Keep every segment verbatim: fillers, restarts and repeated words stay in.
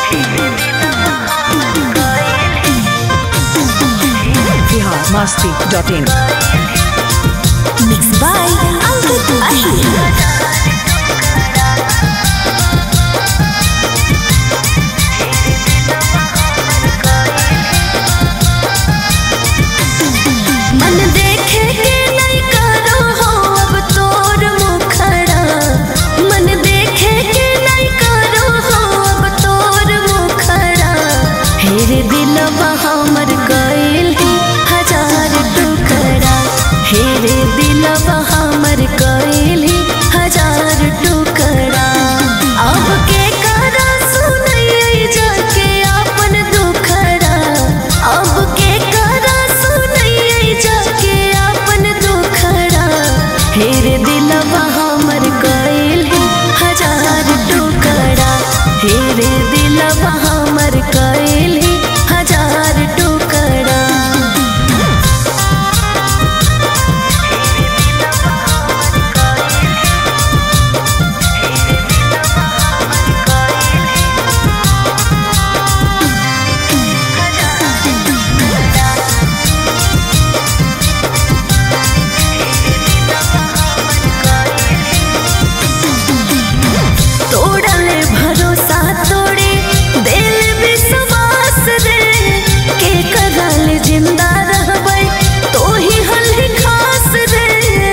Bihar Masti dot in. Mixed by Ankit Ahir. मन देखे के नहीं करो हो अब तोर मुखड़ा, मन देखे के नहीं करो हो अब तोर मुखड़ा। हेरे दिलवा हमर गइल हजार टुकड़ा, हेरे दिलवा हमर गइल हजार टुकड़ा। अब के करा सुनैयै जाके अपन दुखड़ा, अब के करा सुनैयै जाके अपन दुखड़ा। हेरे दिलवा हमर गइल हजार टुकड़ा, हेरे दिलवा हमर गइल हजार टुकड़ा। तोड़ले भरोसा तोड़े दिल विश्वास रे, के करल जिंदा रहबै तो ही हल्ही खास रे।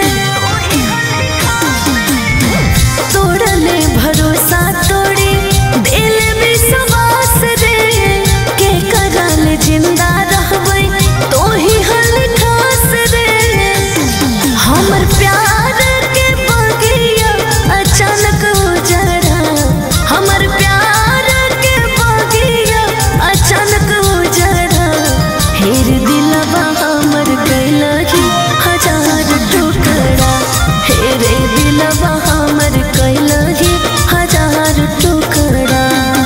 तोड़ले भरोसा तोड़े दिल विश्वास रे, के करल जिंदा रहबै तो ही हल्ही खास रे। हमर प्यार के बगिया अचानक उजड़ा, हमर प्यार के बगिया अचानक उजड़ा। हेर दिलवा हमर कैलही हजार टुकड़ा, हेरे दिलवा हमर कैलही हजार टुकड़ा।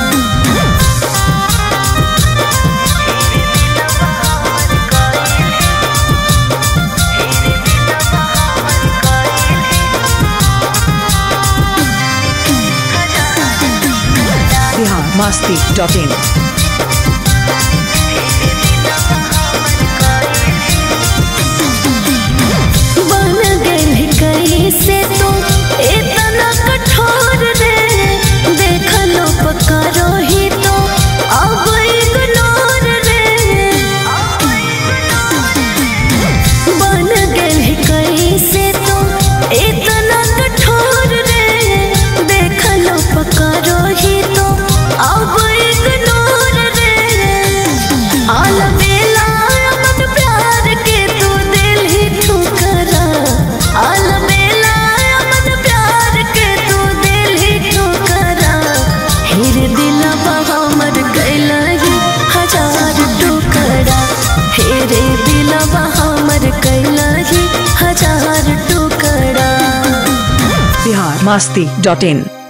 Bihar Masti dot in. बन गइल कैसे तू इतना कठोर रे, देखलो पकड़ो ही तो अब इग्नोर रे। बन गइल कैसे तू इतना कठोर रे, देखलो पकड़ो ही तो अब इग्नोर रे। अलबेला अमन प्यार के तू दिल ही ठुकरा, अलबेला अमन प्यार के तू दिल ही ठुकरा। हेरे दिलवा हमर कैलही हजार टुकड़ा, हेरे दिलवा हमर कैलही हजार टुकड़ा। बिहार मस्ती डॉट इन।